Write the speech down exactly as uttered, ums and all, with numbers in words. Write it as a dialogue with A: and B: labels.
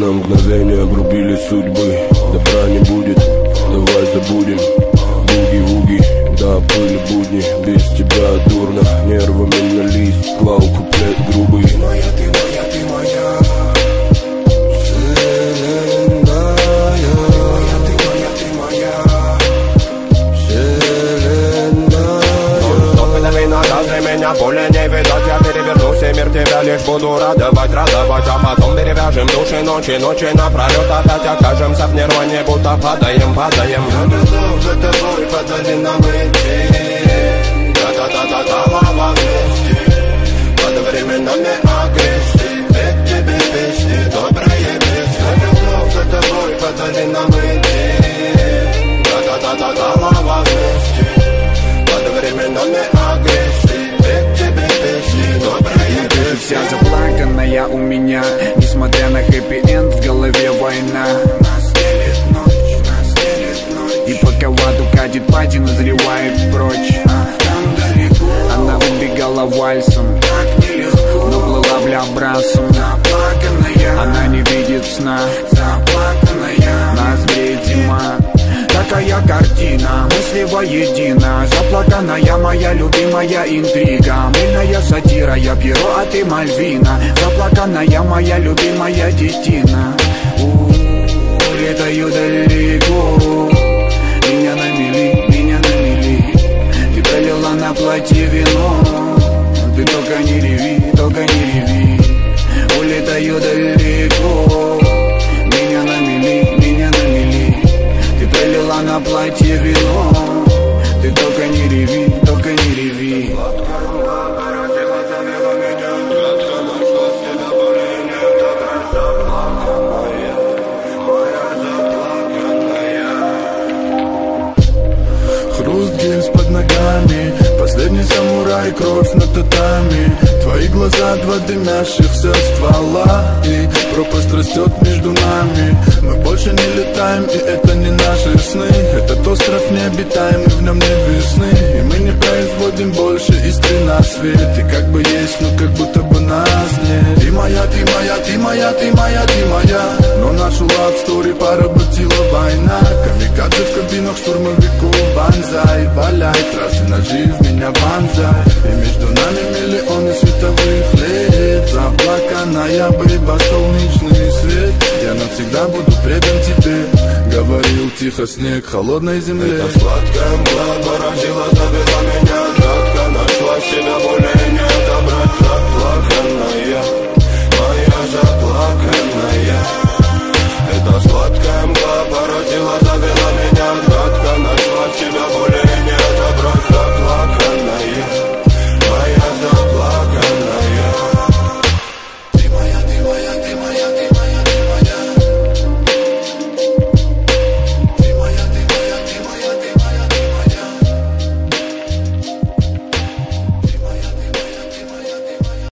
A: на мгновение обрубили судьбы. Добра не будет, давай забудем. Буги-вуги, да, были будни. Без тебя дурно, нервами на лист клал куплет грубый. Ты моя, ты моя, ты моя вселенная. Ты моя, ты моя, ты моя вселенная. Стоп, это вина, разве меня более не видать? Я перевернусь и мир тебя лишь буду радовать, радовать. А потом перевяжем души ночи, ночи напролет. Опять окажемся в нирване, будто падаем, падаем. Я готов за тобой по долинам идти. Да-да-да-да-да, лава вместе. Под временами агрессии. Ведь тебе песни, добрые песни. Я готов за тобой по долинам идти. Да-да-да-да-да, лава вместе. Под временами агрессии. Ведь тебе песни, добрые песни.
B: Вся заплаканная у меня, несмотря на хэппи-энд, в голове война. Нас делит ночь, нас делит ночь. И пока в аду катит пати, назревает прочь. А там далеко она убегала вальсом, так нелегко, но плыла блябрасом. Заплаканная, она не видит сна. Заплаканная, нас бреет зима. Такая картина, мысли воедино. Заплаканная моя любимая интрига. Мыльная сатира, я Пьеро, а ты Мальвина. Заплаканная моя любимая детина. У-у-у, летаю далеко. Меня на мели, меня на мели. Ты пролила на платье вино. Ты только не реви, только не реви. Улетаю далеко. Меня на мели, меня на мели. Ты пролила на платье вино. Ты только не реви, только не реви.
C: Хруст гильз под ногами, последний самурай, кровь на татами. Твои глаза, два дымящихся ствола, и пропасть растет между нами. Мы больше не летаем, и это не наши сны. Этот остров необитаемый, в нем нет весны. И мы не производим больше искры на свет. И как бы есть, но как будто бы нас нет. Ты моя, ты моя, ты моя, ты моя, ты моя. Но нашу love story поработила война. Камикадзе в кабинах штурмовиков, банзай. Валяй, страшный ножи в меня вонзай. И между нами миллионы световых лет. Заплаканная бейба, солнечный свет. Я навсегда буду предан тебе. Говорил тихо снег холодной земле.
A: Это сладкая мгла поразила, завела меня. Гадко нашла себя более